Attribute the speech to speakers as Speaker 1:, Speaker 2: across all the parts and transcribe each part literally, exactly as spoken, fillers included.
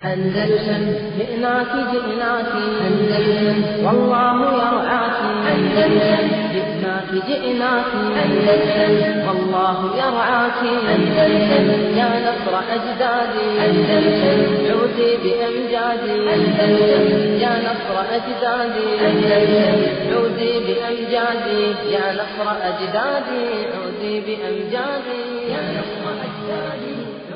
Speaker 1: أندلسن جئناك جئناك أندلسن والله يرعاك أندلسن جئناك جئناك أندلسن والله يرعاك أندلسن يا نصر أجدادي أندلسن عودي بأمجادي أندلسن يا نصر أجدادي أندلسن عودي بأمجادي يا نصر أجدادي عودي بأمجادي يا نصر أجدادي.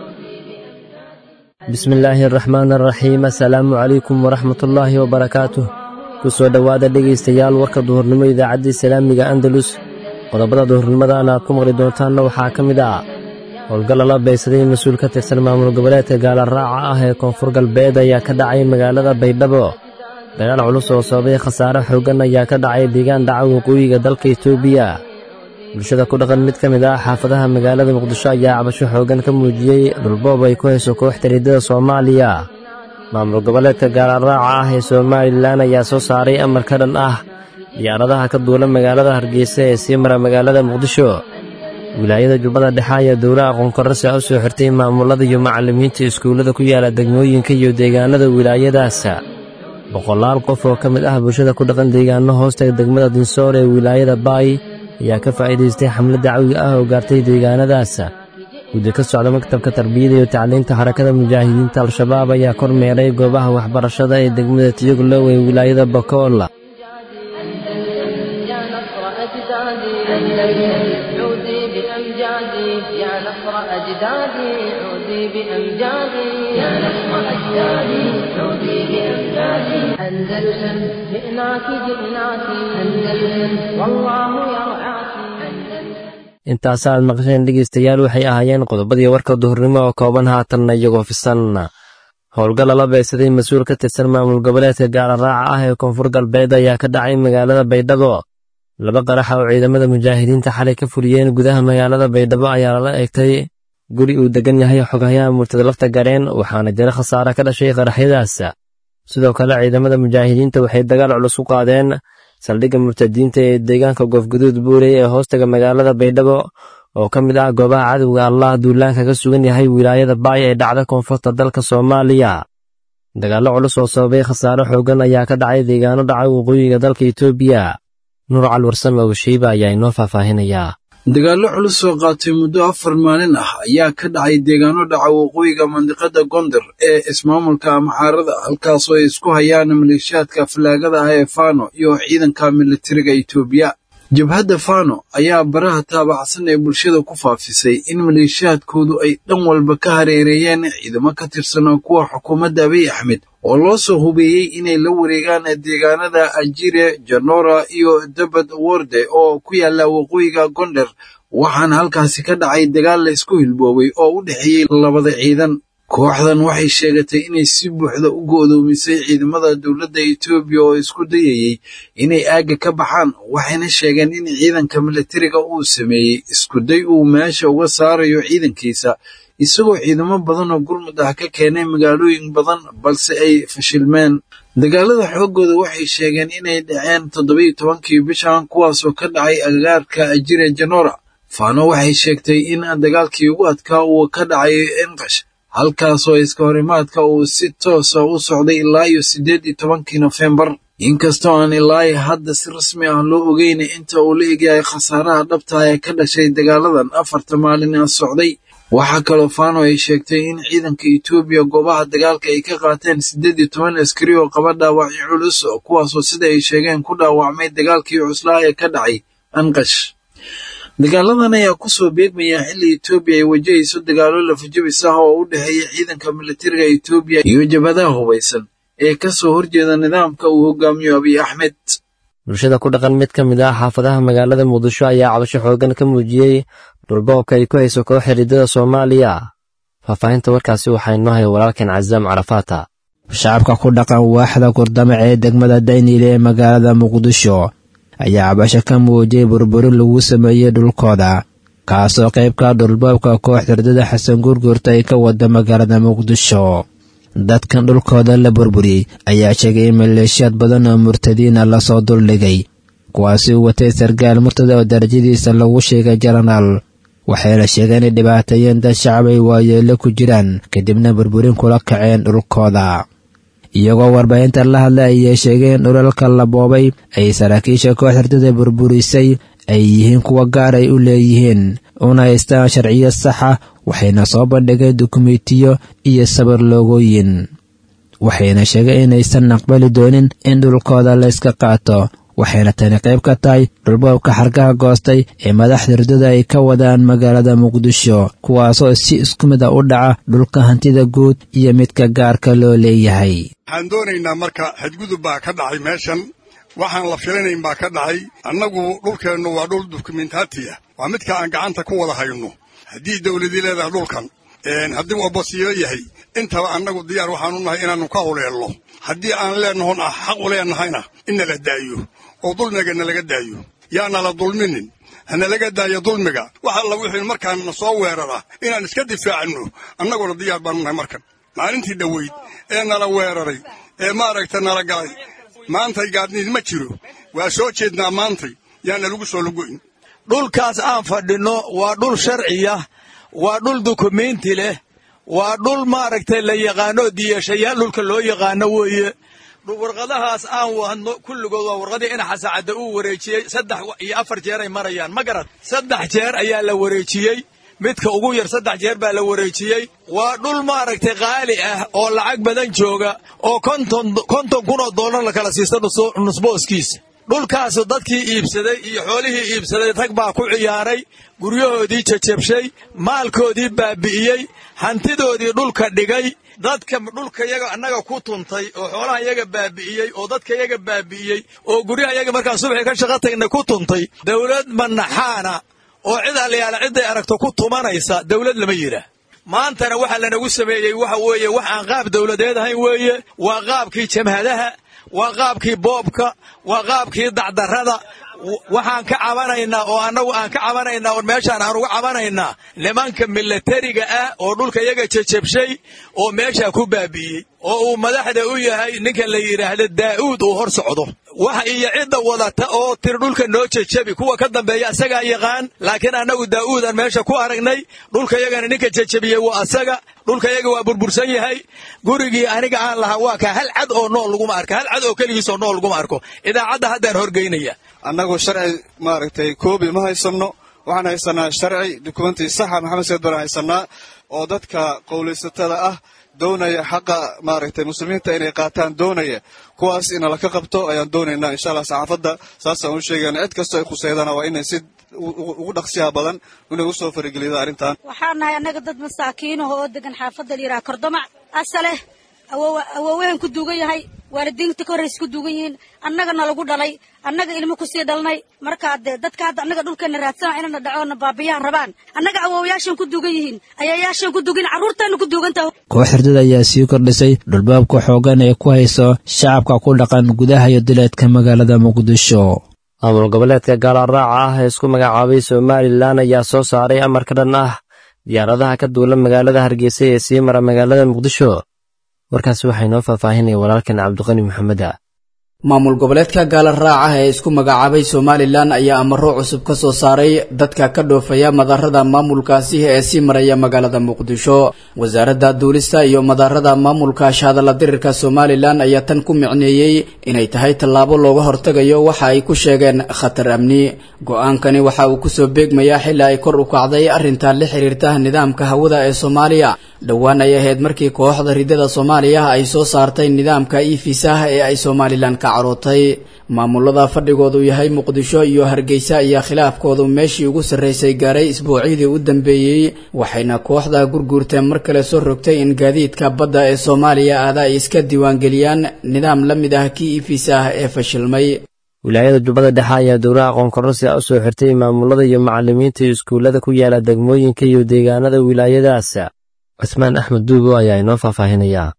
Speaker 2: بسم الله الرحمن الرحيم السلام عليكم ورحمة الله وبركاته kusoo dhawaada dhegaystayaal warka duhurnimo idaacadda islaamiga andalus qodobada duhurnimada aad ku maqli doontaanna waxaa ka mid ah howlgal la beegsaday mas-uul ka tirsan maamul goboleedka gaala raaca ah ee koonfur galbeed ayaa ka dhacay magaalada baydhabo dagaal culus oo sababay khasaare xooggan ayaa ka dhacay deegaan dhaca waqooyiga dalka Itoobiya bulshada ku dhaqan mid ka mid ah xaafadaha magaalada muqdisho ayaa cabasho xooggan ka muujiyay dhulboob ay ku hayso kooxda ridada Soomaaliya maamul goboleedka gaala raaca ah ee Soomaaliland ayaa soo saaray amar ka dhan ah diyaaradaha ka duula magaalada Hargeysa ee sii mara magaalada Muqdisho wilaayada Jubbada Dhexe ayaa dowladda aqoon kororsi u soo xirtay maamulada iyo macallimiinta iskuulada ku yaala degmooyinka iyo deegaanada wilaayadaas boqolaal qof oo ka mid ah bulshada ku dhaqan deegaano hoosta degmada Dinsoor ee wilaayada Baay ayaa ka faa'iideystay xamlad dacwi ah oo gaartay deegaanadaas guddi ka socda maktabka tarbiyada iyo tacliinta xarakada mujaahidiinta al-shabaab ayaa kormeeray goobaha waxbarashada ee degmada Tiyoglow ee wilaayada Bakool
Speaker 1: عودي بأمجادي يا نصر أجدادي عودي بأمجادي يا نصر أجدادي عودي بأمجادي أندلسن جئناك جئناك أندلسن والله يرعاك.
Speaker 2: intaasaad maqasheen dhegaystayaal waxay ahaayeen qodobadii warka duhurnimo oo kooban haatanna iyagoo fisan howlgal la beegsaday mas-uul ka tirsan maamul goboleedka gaala raaca ah ee koonfur galbeed ayaa ka dhacay magaalada baydhabo laba qarax oo ciidamada mujaahidiinta xalay ka fuliyeen gudaha magaalada baydhabo ayaa la eegtay guri uu degan yahay xogayaha murtada lafta gareen waxaana jira khasaare ka dhashay qaraxyadaas sidoo kale ciidamada mujaahidiinta waxay dagaal culus ku qaadeen saldhigga murtadiinta ee deegaanka Goofgaduud Buurey ee hoostaga magaalada baydhabo oo ka mid ah goobaha cadowga Allah duulaanka ka sugan yahay wilaayada Baay ee dhacda koonfurta dalka Soomaaliya dagaalo culus oo sababay khasaare xooggan ayaa ka dhacay deegaano dhaca waqooyiga dalka Itoobiya nuur calwarsame oo shayba ayaa inoo faahfaahinaya
Speaker 3: dagaallo culus oo qaatay muddo afar maalin ah ayaa ka dhacay deegaano dhaca waqooyiga mandiqada Gondar ee ismaamulka Amxaarada halkaas oo ay isku hayaan maleeshiyaadka falaagada ah ee Fano iyo ciidanka militariga Itoobiya jabhadda Fano ayaa baraha taabacsan ee bulshada ku faafisay in maleeshiyaadkoodu ay dhan walba ka hareereeyeen ciidamo ka tirsan kuwa xukuumadda Abiy Ahmed oo loo soo hubeeyay inay la wareegaan deegaanada Ajire, Janora iyo Dabad Worde oo ku yaala waqooyiga Gondar waxaana halkaasi ka dhacay dagaal la isku hilboobay oo u dhaxeeyay labada ciidan kooxdan waxay sheegatay inay si buuxda u go'doomisay ciidamada dowladda Itoobiya oo isku dayayay inay aaga ka baxaan waxayna sheegeen in ciidanka militariga uu sameeyay isku day uu meesha uga saarayo ciidankiisa isagoo ciidamo badan oo gurmud ah ka keenay magaalooyin badan balse ay fashilmeen dagaalada xoogooda waxay sheegeen inay dhaceen toddoba iyo tobankii bishan kuwaas oo ka dhacay agagaarka Ajire Janora Fano waxay sheegtay in dagaalkii ugu adkaa uu ka dhacay Enqash halkaas oo iska horimaadka uu si toos ah u socday ilaa iyo siddeed iyo tobankii November inkastoo aan ilaa hadda si rasmi ah loo ogeyn inta uu la eegay khasaaraha dhabta ah ee ka dhashay dagaaladan afarta maalin ee socday waxa kaloo Fano ay sheegtay in ciidanka Itoobiya goobaha dagaalka ay ka qaateen siddeed iyo toban askari oo qaba dhaawacyo culus kuwaas oo sida ay sheegeen ku dhaawacmay dagaalkii cuslaa ee ka dhacay Anqash dagaaladan ayaa ku soo beegmaya xilli Itoobiya ay wajahayso dagaalo lafajabis ah oo u dhaxeeya ciidanka militariga Itoobiya iyo jabhadaha hubeysan ee ka soo horjeeda nidaamka uu hogaamiyo Abiy Ahmed
Speaker 2: bulshada ku dhaqan mid ka mid ah xaafadaha magaalada Muqdisho ayaa cabasho xooggan ka muujiyay dhulboobka ay ku hayso kooxda ridada Soomaaliya faahfaahinta warkaasi waxaa inoo hay walaalkan Cazaam Carafaata
Speaker 4: shacabka ku dhaqan waaxda kordama ee degmada Daynile ee magaalada Muqdisho ayaa cabasho ka muujiyay burburin lagu sameeyay dhulkooda kaasoo qayb ka dhulboobka kooxda ridada Xasan Gurgurta ay ka wada magaalada Muqdisho dadkan dhulkooda la burburiyay ayaa sheegay in maleeshiyaad badan oo murtadiin la soo duldhigay kuwaasi uu watay sargaal murtada oo darajadiisa lagu sheegay jaranaal waxayna sheegeen in dhibaateeyeen dad shacab ay waayeelo ku jiraan kadibna burburin kula kaceen dhulkooda iyagoo warbaahinta la hadlay ayay sheegeen dhulalka la boobay ay saraakiisha kooxda ridada burburisay ay yihiin kuwa gaar ay u leeyihiin una haystaan sharciyo saxa waxayna soo bandhigeen dukumentiyo iyo sawir loogooyin waxayna sheegeen inaysan aqbali doonin in dhulkooda la iska qaato waxayna tani qayb ka tahay dhulboobka xargaha goostay ee madaxda ridada ay ka wadaan magaalada muqdisho kuwaasoo si isku mid a u dhaca dhulka hantida guud iyo midka gaarka loo leeyahay
Speaker 5: waxaan doonaynaa marka xadgudub baa ka dhacay meeshan waxaan la filanayn baa ka dhacay annagu dhulkeennu waa dhul dukumentaati ah waa midka aan gacanta ku wada hayno haddii dawladii leedahay dhulkan haddii uu abasiyo yahay intaba annagu diyaar waxaanu nahay inaannu ka huleelno haddii aan leenahon ah xaq u leenahayna in nala daayo oo dulmiga nalaga daayo yaana la dulminin hanalaga daayo dulmiga waxa la wixii markaan soo weerara inaan iska difaacno annaguna diyaar baanu nahay markan maalintii dhaweyd ee nala weeraray ee maaragta nala galay maantay gaadniid ma jiro waa soo jeednaa maantay yaana lagu soo lugoyn
Speaker 6: dhulkaas aan fadhino waa dhul sharciya waa dhul dukumenti leh waa dhul maaragtay la yaqaano diyashayaal dhulka loo yaqaano weeye warqadahaas aan wadno kulligood waa warqadii in xasaacadda uu wareejiyey saddex iyo afar jeer ay marayaan ma garad saddex jeer ayaa la wareejiyey midka ugu yar saddex jeer baa la wareejiyey waa dhul maaragtay qaali ah oo lacag badan jooga oo konton konton kun oo dollar la kala siista nusbooskiisa dhulkaasu dadkii iibsaday iyo xoolihii iibsaday rag baa ku ciyaaray guryahoodii jajabshay maalkoodii baabi'iyey hantidoodii dhulka dhigay dadka dhulka yaga annaga ku tuntay oo xoolaha yaga baabi'iyey oo dadka yaga baabi'iyey oo guryaha yaga markaan subaxii ka shaqo tagnay ku tuntay dawlad manaxaana oo cid allayaala cidday aragto ku tumanaysa dawlad lama yidhaah maantana waxa lanagu sameeyey waxa weeye wax aan qaab dawladeed ahayn weeye waa qaabkii jamhadaha waa qaabkii boobka waa qaabkii dacdarrada waxaan ka cabanaynaa oo annagu aan ka cabanaynaa oo meeshaan aan uga cabanaynaa nimanka milatariga ah oo dhulka iyaga jajabshay oo meeshaa ku baabi'iyey oo uu madaxda u yahay ninka la yidhaahdo daa'uud uu hor socdo waxa iyo cidda wadata oo tir dhulka noo jajabi kuwa ka dambeeya asagaa yaqaan laakiin annagu daa'uudaan meesha ku aragnay dhulka iyagana ninka jajabiyey waa asaga dhulka iyaga waa burbursan yahay gurigii aniga aan lahaa waa ka hal cad oo nool laguma arko hal cad oo keligiis oo nool laguma arko idaacadda haddaan horgeynaya
Speaker 7: annagu sharci maaragtay koobi ma haysanno waxaan haysanaa sharci dukumenti saxa maxamed sayid baan haysanaa oo dadka qowlaysatada ah doonaya xaqa maaragtay muslimiinta inay qaataan doonaya kuwaas ina la ka qabto ayaan doonaynaa insha allah saxaafadda saasaan u sheegayna cid kastoo ay khuseydana waa inay si ugu dhaqsiyaha badan inay u soo faragelida arrintan
Speaker 8: waxaan nahay annaga dad masaakiinaho oo degan xaafadda la yidhaha kordamac asaleh awoowahan ku duugan yahay waalidiinta ka horraysa ku duugan yihiin annagana lagu dhalay annaga ilmo kusii dhalnay markaa dee dadka hadda annaga dhulkeena raadsana inana dhacoona baabiyahan rabaan annaga awoowayaashan ku duugan yihiin ayayaashan ku duugan carruurtayna ku duugantaha
Speaker 4: koox hurdada ayaa sii kordhisay dhulbaabka xoogan ee ku hayso shacabka ku dhaqan gudaha iyo dileedka magaalada muqdisho
Speaker 2: maamul goboleedka gaalaraaca ah ee isku magacaabay somalilan ayaa soo saaray amar ka dhan ah diyaaradaha ka duula magaalada hargeysa ee sii mara magaalada muqdisho warkaasi waxay noo faahfaahinaya walaalkan cabdiqani maxameda
Speaker 9: maamul goboleedka gaalaraaca ee isku magacaabay somalilan ayaa amaro cusub ka soo saaray dadka ka dhoofaya madaarada maamulkaasi ee sii maraya magaalada muqdisho wasaaradda duulista iyo madaarada maamulka shahadala dirirka somalilan ayaa tan ku micneeyey inay tahay tallaabo looga hortagayo waxa ay ku sheegeen khatar amni go-aankani waxa uu kusoo beegmayaa xilli ay kor u kacday arrinta la xiriirta nidaamka hawada ee soomaaliya dhowaan ay ahayd markii kooxda ridada soomaaliya ay soo saartay nidaamka e-fiisaha ee ay somalilan ka carootay maamulada fadhigoodu yahay muqdisho iyo hargeysa ayaa khilaafkoodu meeshii ugu sarreysay gaaray isbuucyadii u dambeeyey waxayna kooxda gurguurta mar kale soo rogtay in gaadiidka badda ee soomaaliya aada ay iska diiwaangeliyaan nidaam la mid ah kii e-fiisa ah ee fashilmay
Speaker 2: wilaayada jubbada dhexe ayaa dowlaha aqoon kororsi u soo xirtay maamulada iyo macallimiinta iskuullada ku yaala degmooyinka iyo deegaanada wilaayadaas cusmaan axmed duubo ayaa inoo faahfaahinayaa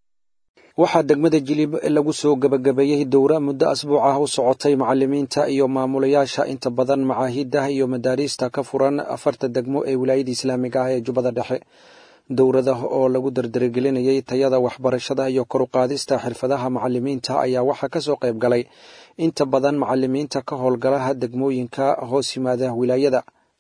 Speaker 10: waxaa degmada jilib lagu soo gabagabeeyey dowra muddo asbuuc ah u socotay macallimiinta iyo maamulayaasha inta badan macaahidah iyo madaariista ka furan afarta degmo ee wilaayada islaamiga ah ee jubbada dhexe dowrada oo lagu dardaragelinayay tayada waxbarashada iyo kor u qaadista xirfadaha macallimiinta ayaa waxaa ka soo qayb galay inta badan macallimiinta ka howlgalaha degmooyinka hoos yimaada wilaayada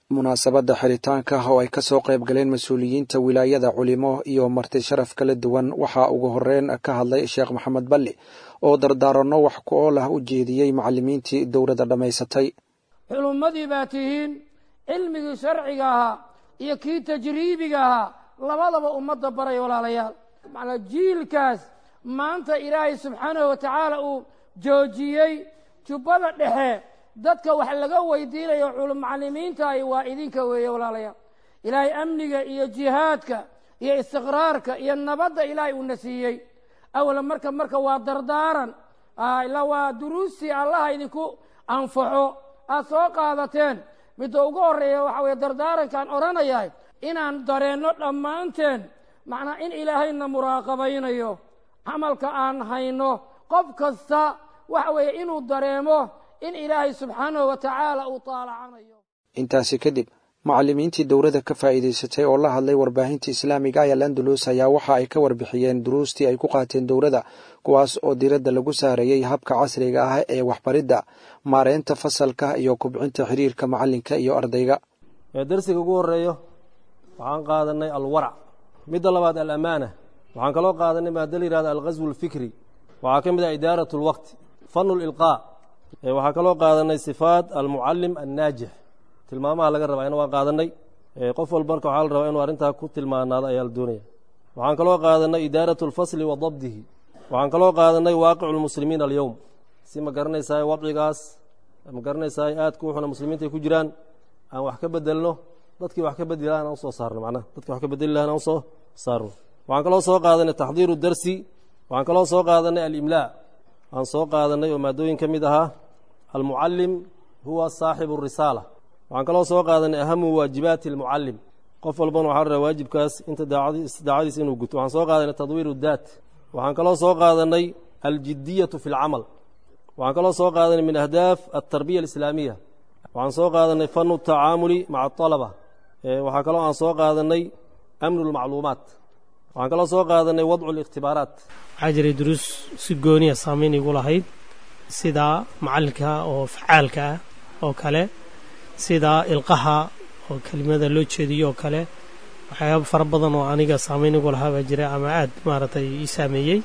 Speaker 10: munaasabadda xiritaanka oo ay ka soo qayb galeen mas-uuliyiinta wilaayada culimo iyo marti sharaf kala duwan waxaa ugu horreyn ka hadlay sheekh maxamed balli oo dardaaranno wax ku ool ah u jeediyey macallimiintii dowladda dhammaysatay.
Speaker 11: culummadii baa tihiin cilmigii sharciga ahaa iyo kii tajriibiga ahaa labadaba ummadda baray walaalayaal. macnaa jiilkaas maanta ilaahay subxaanahu wa tacaala uu joojiyey jubbada dhexe dadka wax laga weydiinayo culum macallimiintaay waa idinka weeye walaalayaal. ilaahay amniga iyo jihaadka iyo istiqraarka iyo nabadda ilaahay uuna siiyey awala marka marka waa dardaaran ilaa waa duruustii allaha idinku anfaxo aad soo qaadateen. midda ugu horreeya waxa weeye dardaarankaan odhanayahay inaan dareenno dhammaanteen macnaa in ilaahayna muraaqabaynayo camalka aan hayno qof kasta waxa weeye inuu dareemo in ilaahay subxaanahu wa tacaala uu taalacanayo.
Speaker 10: intaasi kadib macallimiintii dowladda ka faa'iidaysatay oo la hadlay warbaahinta islaamiga ee Al-Andalus ayaa waxa ay ka warbixiyeen duruustii ay ku qaateen dowladda, kuwaas oo diiradda lagu saarayay habka casriga ah ee waxbaridda, maareynta fasalka iyo kubcinta xiriirka macallinka iyo ardayga.
Speaker 12: darsiga ugu horeeyo waxaan qaadanay alwarac, midda labaad al-amaana, waxaan kaloo qaadanay maadada la yidhahdo alghazwu alfikri, waxaa ka mid ah idaaratu lwaqti, fanu lilqaa, waxaa kaloo qaadanay sifaat almucallim annaajix, tilmaamaha laga rabaa ina waan qaadanay. qof walba marka waxaa la rabaa inuu arrintaa ku tilmaanaado ayaa la doonaya. waxaan kaloo qaadanay idaaratu lfasli wa dabdihi, waxaan kaloo qaadanay waaqicu lmuslimiina alyowm, si ma garanaysaa wadcigaas ma garanaysaa aadka wuxuna muslimiinta ay ku jiraan aan wax ka bedelno, dadkii wax ka bedeli lahaan aan usoo saarno, macnaha dadkii wax ka bedeli lahaan aan usoo saarno. waxaan kaloo soo qaadanay taxdiiru darsi, waxaan kaloo soo qaadanay alimlaa, aan soo qaadanay oo maadooyin ka mid ahaa almucallim huwa saaxibu risaala, waxaan kaloo soo qaadanay ahamu waajibaati almucallim, qof walbana waxaa la rabaa waajibkaas inta daacadiisa inuu guto. waxaan soo qaadanay tadwiiru daat, waxaan kaloo soo qaadanay aljidiyatu fi lcamal, waxaan kaloo soo qaadanay min ahdaaf altarbiya alislaamiya, waxaan soo qaadanay fanu tacaamuli maca alaba, waxaa kaloo aan soo qaadanay amnu lmacluumaat, waxaan kaloo soo qaadanay wadcu likhtibaaraat.
Speaker 13: waxaa jiray duruus si gooniya saamayn igu lahayd, sida macallinka oo facaalka ah oo kale, sida ilqaha oo kelimada loo jeediyo oo kale, waxyaaba fara badan oo aniga saamayn igu lahaa baa jira ama aad maaragtay ii saameeyey.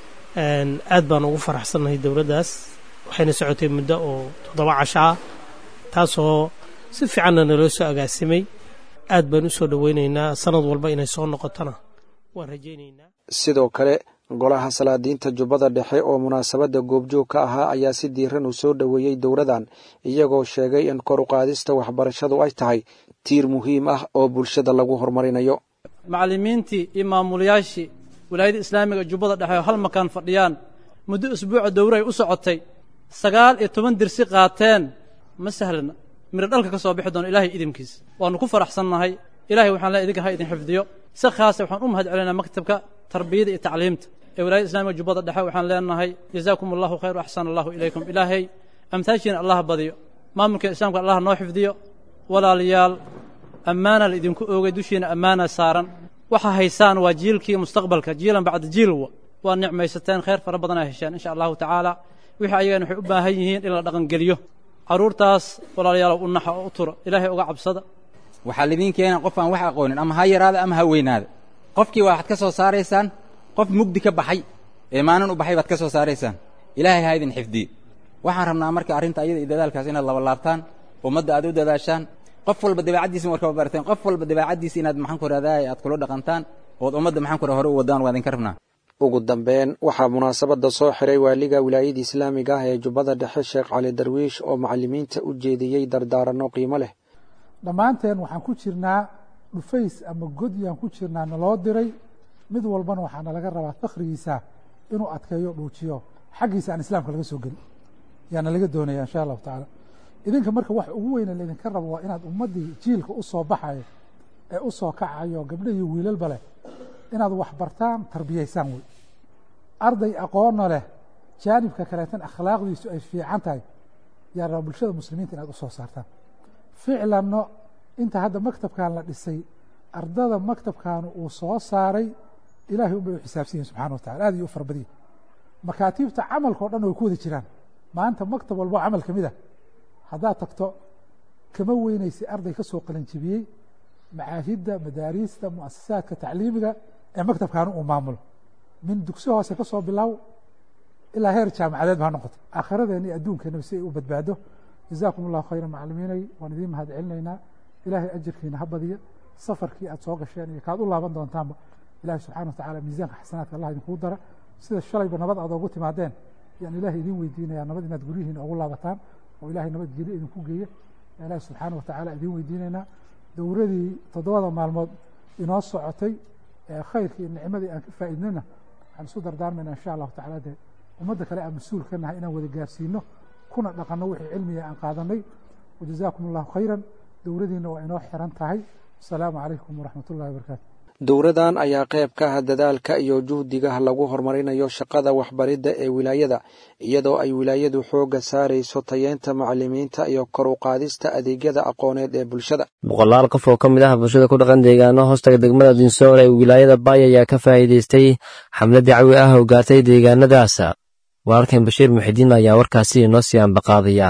Speaker 13: aad baan ugu faraxsannahay dowladdaas, waxayna socotay muddo oo toddoba casho ah, taasoo si fiicanna naloo soo agaasimay. aad baan u soo dhoweynaynaa, sanad walba inay soo noqotona waan rajaynaynaa.
Speaker 10: sidoo kale golaha salaadiinta jubbada dhexe oo munaasabadda goobjoog ka ahaa ayaa si diiran u soo dhoweeyey dowladdan, iyagoo sheegay in kor u qaadista waxbarashadu ay tahay tiir muhiim ah oo bulshada lagu horumarinayo.
Speaker 14: macallimiintii iyo maamulayaashii wilaayada islaamiga jubbada dhexe oo hal makaan fadhiyaan muddo usbuuca dowray u socotay, sagaal iyo toban dirsi qaateen, ma sahlana miro dhalka ka soo bixi doono ilaahay idinkiisa. waannu ku faraxsannahay. ilaahay waxaan leeyahay idinka ha idin xifdiyo. si khaasa waxaan u mahad celinaa maktabka tarbiyada iyo tacliimta ee wilaayada islaamiga jubbada dhexe. waxaan leenahay jazaakum allahu khayr axsana allahu ilaykum. ilaahay amtaashiina allah badiyo, maamulka islaamka allah noo xifdiyo. walaalayaal, ammaana la idinku oogay, dushiina ammaana saaran. waxa haysaan waa jiilkii mustaqbalka, jiilan bacda jiil. waa nicmaysateen, khayr fara badan ay hesheen insha allahu tacaala. wixii ayagana waxay u baahan yihiin in la dhaqangeliyo. carruurtaas walaalayaal u naxa oo u tura, ilaahay uga cabsada.
Speaker 15: waxaa laydin keenaa qof aan wax aqoonin, ama ha yaraada ama ha weynaada. qofkii waxaad ka soo saaraysaan qof mugdi ka baxay ee maalin u baxay baad ka soo saaraysaan. ilaahay ha idin xifdiyo. waxaan rabnaa marka arrinta ayada iyo dadaalkaas inaad laba laabtaan, ummadda aad u dadaashaan. qof walba dabeecaddiisa marka barteen, qof walba dabeecaddiisa inaad maxaan ku raadaay aad kula dhaqantaan ood ummadda maxaan ku hore u wadaan waa idinka rabnaa.
Speaker 10: ugu dambeyn waxaa munaasabadda soo xiray waaliga wilaayada islaamiga ah ee jubbada dhexe sheekh cali darwiish oo macallimiinta u jeediyey dardaaranno qiimo leh.
Speaker 16: dhammaanteen waxaan ku jirnaa dhufays ama godyaan ku jirnaa naloo diray, mid walbana waxaana laga rabaa fakhrigiisa inuu adkeeyo dhuujiyo, xaggiisa aan islaamka laga soo gelin yaana laga doonaya insha allahu tacaala. idinka marka wax ugu weyne laydinka rabo waa inaad ummaddii jiilka u soo baxayo ee u soo kacayo gabdho iyo wiilalba leh inaad wax bartaan, tarbiyaysaan wey. arday aqoonna leh, jaanibka kaleetan akhlaaqdiisu ay fiican tahay, yaa raba bulshada muslimiinta inaad u soo saartaan. ficlanno inta hadda maktabkan la dhisay, ardada maktabkaanu uu soo saaray ilaahay unbay u xisaabsan yihin subxana wa tacala, aad iyo u farbadiya. makaatiibta camalka o dhan way ku wada jiraan. maanta maktab walbo camal ka mid a haddaad tagto kama weynaysay arday ka soo qalanjibiyey macaahidda madaariista muasasaadka tacliimiga ee maktabkaanu uu maamulo min dugsi hoose ka soo bilow ilaa heer jaamacadeed baa noqoto aakhiradeenna iyo adduunkeenaba si ay u badbaado jazaakum allahu khayran macalimiinay waan idiin mahad celinaynaa ilaahay ajirkiina ha badiya safarkii aad soo gasheen iyo kaad u laaban doontaanba ilahay subxana watacala miisaanka xasanaadka allah idinkuu dara sida shalayba nabad aad oogu timaadeen yaan ilaahay idiin weydiinayaa nabad inaad guryihiina ugu laabataan oo ilaahay nabad geli idinku geeya yaa ilaahay subxaana watacaala idiin weydiinaynaa dowradii toddobada maalmood inoo socotay ee khayrkii iyo nicmadii aan ka faa'iidnana waxaan isu dardaarmayna insha allahu tacala dee ummadda kale aan mas-uul ka nahay inaan wada gaarsiino kuna dhaqanno wixii cilmiga aan qaadanay wajazaakum allahu khayran dowradiina waa inoo xiran tahay asalaamu calaykum waraxmat ullahi wabarakaatu
Speaker 10: dowradan ayaa qayb ka ah dadaalka iyo juhdiga lagu horumarinayo shaqada waxbaridda ee wilaayada iyadoo ay wilaayadu xoogga saarayso tayeynta macalimiinta iyo kor u qaadista adeegyada aqooneed ee bulshada
Speaker 2: boqolaal qof oo ka mid ah bulshada ku dhaqan deegaano hoostaga degmada dinsoor ee wilaayada baay ayaa ka faa'iidaystay xamlad dacwi ah oo gaartay deegaanadaas walaalkan bashiir muxidiin ayaa warkaasi inoo sii ambaqaadaya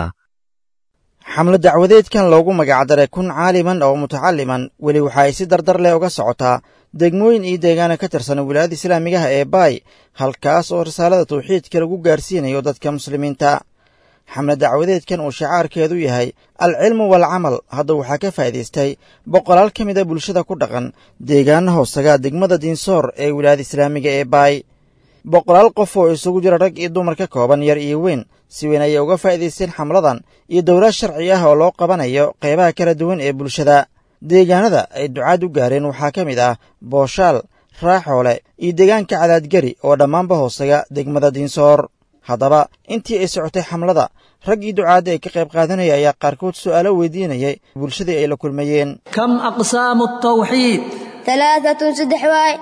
Speaker 17: xamlo dacwadeedkan loogu magacdaray kun caaliman oo mutacaliman weli waxa ay si dardar leh uga socotaa degmooyin iyo deegaana ka tirsan wilaayada islaamigaha ee baay halkaas oo risaalada tawxiidka lagu gaarsiinayo dadka muslimiinta xamlo dacwadeedkan uu shacaarkeedu yahay alcilmu waalcamal hadda waxaa ka faa'iidaystay boqolaal ka mid a bulshada ku dhaqan deegaana hoosaga degmada diinsoor ee wilaayada islaamiga ee baay boqolaal qof oo isugu jira rag iyo dumar ka kooban yar iyo weyn si weyn ayay uga faa'iidaysteen xamladan iyo dowlad sharci ah oo loo qabanayo qaybaha kala duwan ee bulshada deegaanada ay ducaad u gaareen waxaa ka mid ah booshaal raaxoole iyo deegaanka cadaadgari oo dhammaanba hoosaga degmada diinsoor haddaba intii ay socotay xamlada rag iyo ducaadda ay ka qayb qaadanaya ayaa qaarkood su'aalo weydiinayay bulshadii ay la kulmayeen
Speaker 18: kam aqsaamu tawxiid
Speaker 19: alaaatun saddex waay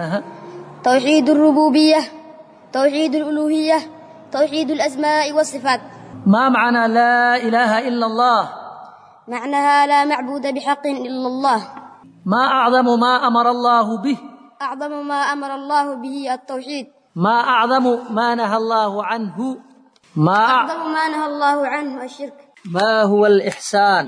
Speaker 19: توحيد الربوبية توحيد الألوهية توحيد الأسماء والصفات.
Speaker 18: ما معنى لا إله إلا الله؟
Speaker 19: معناها لا معبود بحق إلا الله.
Speaker 18: ما أعظم ما أمر الله به؟
Speaker 19: أعظم ما أمر الله به التوحيد.
Speaker 18: ما أعظم ما نهى الله عنه؟ ما
Speaker 19: أعظم ما نهى الله عنه الشرك.
Speaker 18: ما هو الإحسان؟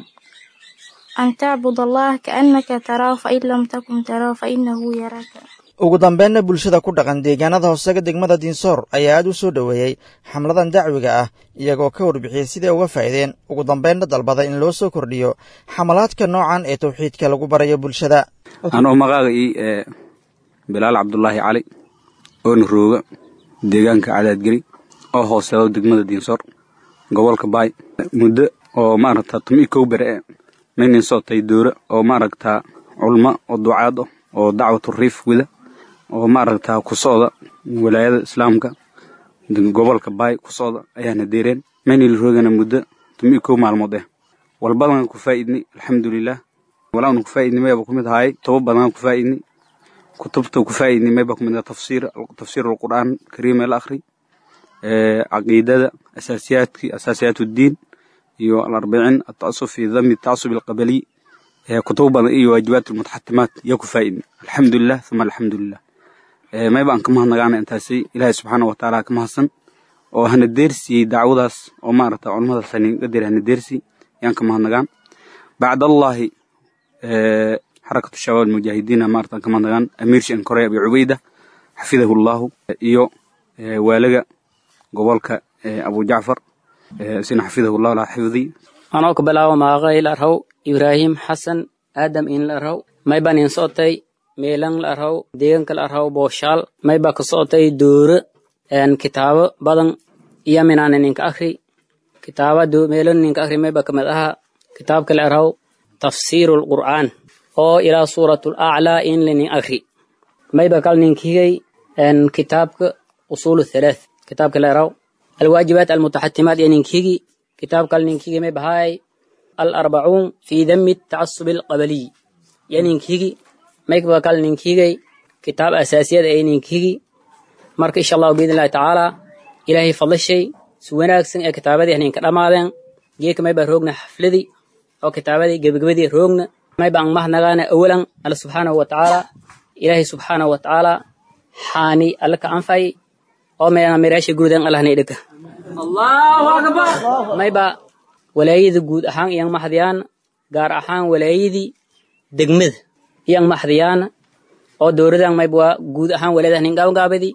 Speaker 20: أن تعبد الله كأنك تراه فإن لم تكن تراه فإنه يراك.
Speaker 17: ugu dambeynna bulshada ku dhaqan deegaanada hoosaga degmada diinsoor ayaa aad u soo dhoweeyey xamladan dacwiga ah iyagoo ka warbixiyey siday uga faa'iideen ugu dambeynna dalbada in loo soo kordhiyo xamalaadka noocan ee tawxiidka lagu barayo bulshada
Speaker 21: anuu magaaga ii ee bilaal cabdulaahi cali oona rooga deegaanka cadaadgeli oo hooseedo degmada diinsoor gobolka baay muddo oo maaragtaa tumi kow bere e maynin sootay doora oo maaragtaa culmo oo ducaad oo dacwatu riif wida oo maaragtaa ku socda wilaayada islaamka gobolka baay ku socda ayaana deereen maynil roogana muddo tumi kow maalmood eh walbadan ku faa'iidnay alxamdulilah walaan ku faa'iidnay mayba ku mid ahay toban badan ku faa'iidnay kutubta ku faa'iidnay mayba ku mid ah tafsiir tafsiir alquraan kariim ee akhri ee aqeedada asaasiyaadki asaasiyaatu diin iyo al-arba'in at-ta'assuf fi dhammi at-ta'assub al-qabali ee kutub badan iyo waajibaat al-mutahattimat ya ku faa'iidnay alxamdulilah thumma alxamdulilah ee mayba aan ka mahadnaqaana intaasi ilaahay subxaanahu wa ta'aala ka mahadsan oo hana deersiyey dacwadaas oo maaragta culimada sanin qadir hana deersi yaan ka mahadnaqaan bacdallahi ee xarakatu shabaab mujaahidiina maaragta ka mahadnaqaan amiir shan korea abi ubayda xafidahu allah iyo waalaga gobolka abu jacfar sina xafidahu allah la xifdi
Speaker 22: anoo ka bilaabo maaqay la raw ibrahim xasan aadam in la raw mayban in sootay meelan la raw deegaanka la raw booshaal mayba ka sootay dooro een kitaabo badan iyo minaanin inka akhri kitaabadu meelan ninka akhri mayba kamid aha kitaabka la raw tafsiirul qur'aan oo ila suuratul a'la in lin akhri mayba kal ninkiyay een kitaabka usul thalath kitaabka la raw الواجبات المتحتمات يعني نكيجي كتاب قال نكيجي ما بهاي الأربعون في ذم التعصب القبلي يعني نكيجي ما يكبر قال نكيجي كتاب أساسيات يعني نكيجي مرك إن شاء الله بإذن الله تعالى إلهي فضل الشيء سوينا أكسن كتاب هذه يعني كلام هذا جيك ما يبروقنا حفلدي أو كتاب هذه جب جبدي روقنا ما يبقى ما نجانا أولا على سبحانه وتعالى إلهي سبحانه وتعالى حاني لك أنفاي oo meena meeraasha guudan Allah needka Allahu akbar mayba walaayada guud ahaan iyaan mahadiyaan gaar ahaan walaayadii degmada iyang maxdiyaana oo dowladan mayba guud ahaan walaayada ningaabgaabadii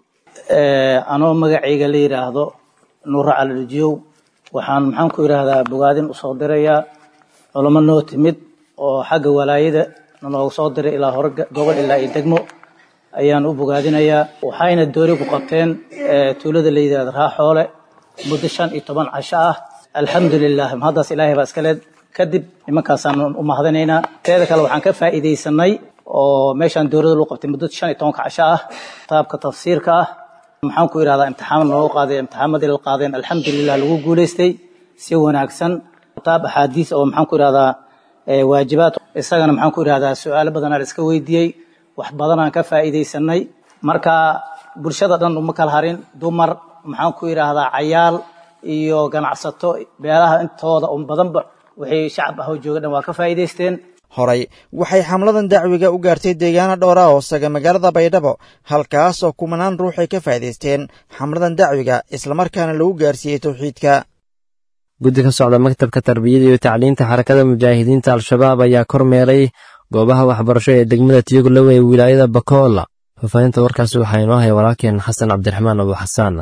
Speaker 1: anoo magacayga la yidhaahdo nuura calalijiyow waxaan maxaan ku yidhaahdaa bogaadin u soo dirayaa culamo noo timid oo xagga walaayada noogu soo diray ilaa hore gobol ilaa iyo degmo ayaan u bogaadinayaa waxayna doori ku qabteen tuulada la yidhaahdo raaxoole muddo shan iyo toban casho ah alxamdulilah mahaddaas ilaahay baa iska leed kadib nimankaasaan u mahadinaynaa teeda kale waxaan ka faa'iidaysanay oo meeshaan dowladda lagu qabtay muddo shan iyo tobanka casho ah kitaabka tafsiirka ah maxaan ku yidhahdaa imtixaan noogu qaaday imtixaamadii la qaadeen alxamdulilah lagu guulaystay si wanaagsan kitaab axaadiis oo maxaan ku yidhahdaa waajibaad isagana maxaan ku yidhahdaa su-aalo badanaa la iska weydiiyey wax badanaan ka faa'iidaysanay marka bulshada dhan uma kala harin dumar maxaan ku yidhaahdaa cayaal iyo ganacsato beelaha intooda un badanba wixii shacab ah oo jooga dhan waa ka faa'iidaysteen
Speaker 17: horay waxay xamladan dacwiga u gaartay deegaano dhowra hoosaga magaalada baydhabo halkaas oo kumanaan ruux ay ka faa'iidaysteen xamladan dacwiga islamarkaana lagu gaarsiiyey tawxiidka
Speaker 2: guddi ka socda maktabka tarbiyada iyo tacliinta xarakada mujaahidiinta al-shabaab ayaa kormeeray goobaha waxbarasho ee degmada tiyoglow ee wilaayada bakoola faafahinta warkaasi waxaa inoo haya walaalkeen xasan cabdiraxmaan abu xasaan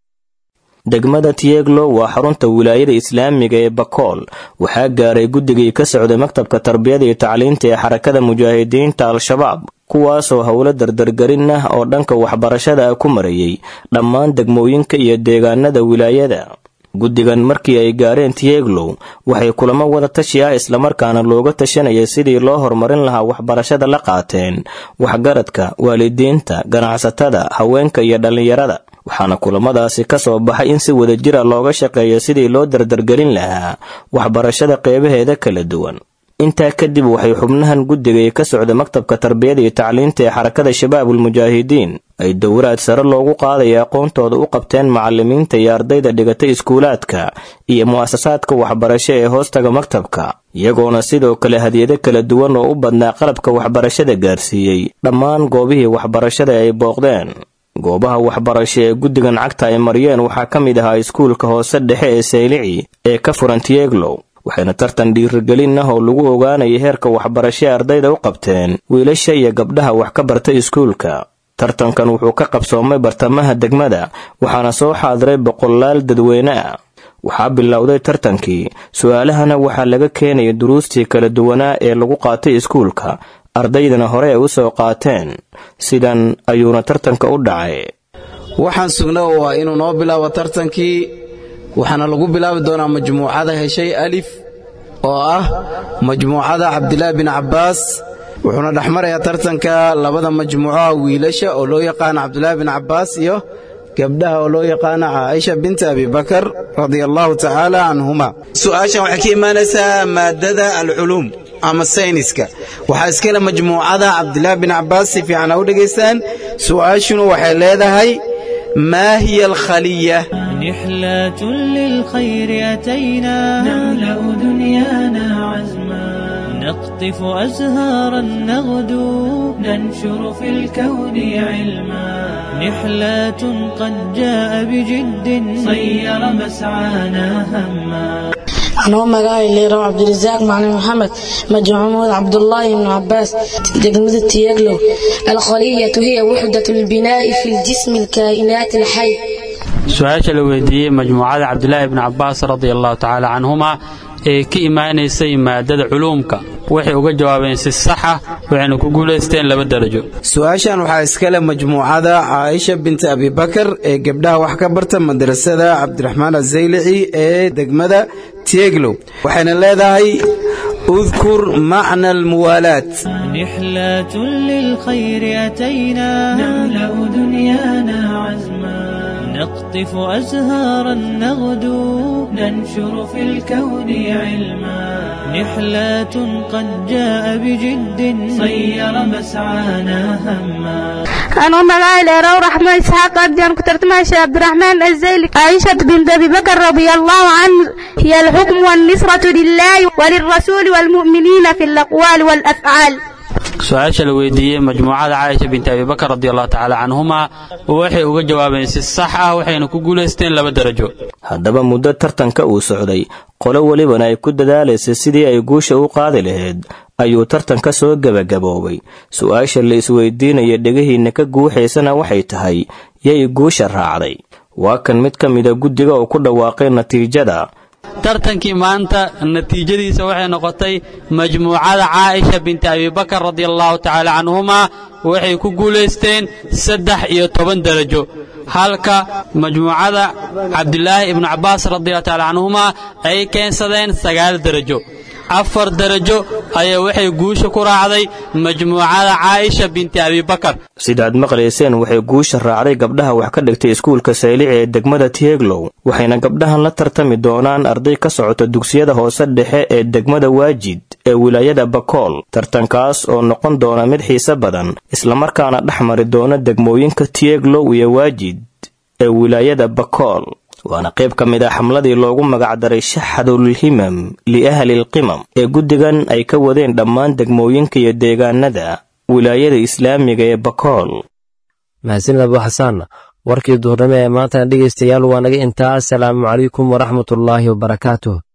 Speaker 3: degmada tiyeglow waa xarunta wilaayada islaamiga ee bakool waxaa gaaray guddigii ka socday maktabka tarbiyada iyo tacliinta ee xarakada mujaahidiinta al-shabaab kuwaasoo howlo dardargarin ah oo dhanka waxbarashada ah ku marayay dhammaan degmooyinka iyo deegaanada wilaayada guddigan markii ay gaareen tiyeglow waxay kulamo wada tashi ah islamarkaana looga tashanayay sidii loo horumarin lahaa waxbarashada la qaateen waxgaradka waalidiinta ganacsatada haweenka iyo dhallinyarada waxaana kulamadaasi ka soo baxay in si wadajira looga shaqeeyo sidii loo dardargelin lahaa waxbarashada qeybaheeda kala duwan intaa kadib waxay xubnahan guddiga ka socda maktabka tarbiyada iyo tacliinta ee xarakada shabaabul mujaahidiin ay dowraad sare loogu qaadaya aqoontooda u qabteen macallimiinta iyo ardayda dhigatay iskuulaadka iyo mu'asasaadka waxbarasho ee hoostaga maktabka iyagoona sidoo kale hadiyado kala duwan oo u badnaa qalabka waxbarashada gaarsiiyey dhammaan goobihii waxbarashada ay booqdeen goobaha waxbarasho ee guddigan cagta ay mariyeen waxaa ka mid ahaa iskuulka hoose dhexe ee saylici ee ka furan tiyeglow waxayna tartan dhiirigelin ah oo lagu ogaanayay heerka waxbarasho ee ardayda u qabteen wiilasha iyo gabdhaha wax ka barta iskuulka tartankan wuxuu ka qabsoomay bartamaha degmada waxaana soo xaadiray boqolaal dadweyne ah waxaa bilowday tartankii su-aalahana waxaa laga keenaya duruustii kala duwanaa ee lagu qaatay iskuulka ardaydana hore ay u soo qaateen sidan ayuuna tartanka u dhacay
Speaker 23: waxaan sugnaa waa inuu noo bilaabo tartankii waxaana lagu bilaabi doonaa majmuucada heshay alif oo ah majmuucada cabdilaahi bin cabbaas wuxuuna dhex marayaa tartanka labada majmuucaha wiilasha oo loo yaqaano cabdilaahi bin cabbaas iyo gabdhaha oo loo yaqaano caaisha binta abibakar radiallahu tacaala canhuma su'aashan waxay ka imaanaysaa maadada alculuum ama sayniska waxaa iskale majmuucada cabdilaahi bin cabbaas si fiican ha u dhegaystaan su'aashuna waxay leedahay ما هي الخلية؟
Speaker 24: نحلة للخير أتينا نملأ دنيانا عزما نقطف أزهارا نغدو ننشر في الكون علما نحلة قد جاء بجد صير مسعانا هما
Speaker 25: أنا مقاي اللي رو عبد الرزاق معنا محمد مجموعة عبد الله بن عباس دقمة تيغلو الخلية هي وحدة البناء في الجسم الكائنات الحي
Speaker 26: سؤال الويدي مجموعة عبد الله بن عباس رضي الله تعالى عنهما ka imaanaysay maadada culuumka waxay uga jawaabeen si sax ah waxayna ku guuleysteen laba darajo
Speaker 23: su'aashan waxaa iskale majmuucada Caaisha bint Abi Bakar ee gabdhaha wax ka barta madrasada Cabdiraxmaan Az-Zaylici ee degmada Tieglow waxayna leedahay اذكر معنى الموالاة
Speaker 24: نحلة للخير أتينا نملأ دنيانا عزما نقطف أزهارا نغدو ننشر في الكون علما نحلة قد جاء بجد صير مسعانا هما
Speaker 20: أنا مقايل رو رحمة إسحاق أبدان كترت ماشي عبد الرحمن الزيلي عائشة بنت أبي بكر رضي الله عنه هي الحكم والنصرة لله وللرسول والمؤمنين في الأقوال والأفعال
Speaker 26: su-aasha la weydiiyey majmuucada caaisha binti abibakar radiallahu tacaala canhuma waxay uga jawaabeen si sax ah waxayna ku guulaysteen laba darajo.
Speaker 3: haddaba muddo tartanka uu socday qolo welibana ay ku dadaalaysay sidii ay guusha u qaadi lahayd ayuu tartanka soo gebagaboobay. su-aasha la isweydiinaya dhegihiinna ka guuxaysana waxay tahay yay guusha raacday. waa kan mid ka mida guddiga oo ku dhawaaqay natiijada.
Speaker 26: tartankii maanta natiijadiisa waxay noqotay majmuucada caaisha binti abibakar radiallahu tacaala canhuma waxay ku guulaysteen saddex iyo toban darajo, halka majmuucada cabdilaahi ibnu cabbaas radiallahu tacaala canhuma ay keensadeen sagaal darajo. afar darajo ayaa waxay guusha ku raacday majmuucada caaisha binti abibakar.
Speaker 3: sidaad maqlayseen waxay guusha raacday gabdhaha wax ka dhigtay iskuulka saylici ee degmada tieglow, waxayna gabdhahan la tartami doonaan arday ka socota dugsiyada hoose dhexe ee degmada waajid ee wilaayada bakool. tartankaas oo noqon doona mid xiise badan islamarkaana dhex mari doona degmooyinka tieglow iyo waajid ee wilaayada bakool, waana qayb ka mid ah xamladii loogu magacdaray shaxadulhimam liahlilqimam ee guddigan ay ka wadeen dhammaan degmooyinka iyo deegaanada wilaayada islaamiga ee bakool.
Speaker 2: mahadsanid abu xasaan. warkii duhurnimo ee maantana dhegaystayaal waa naga intaa. asalaamu calaykum waraxmatullaahi wabarakaatuh.